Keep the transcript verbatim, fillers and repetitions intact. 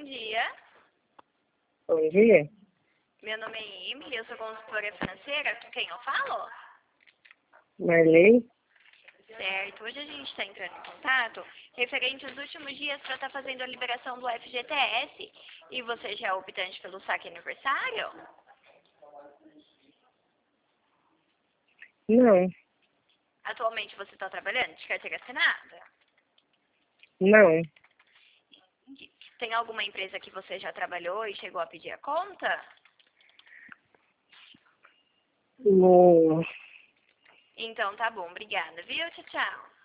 dia. Bom dia. Meu nome é Emily, eu sou consultora financeira. Com quem eu falo? Marley? Certo. Hoje a gente está entrando em contato referente aos últimos dias para estar fazendo a liberação do F G T S. E você já é optante pelo saque aniversário? Não. Atualmente você está trabalhando de carteira assinada? Não. Tem alguma empresa que você já trabalhou e chegou a pedir a conta? Não. Então tá bom, obrigada, viu? Tchau, tchau.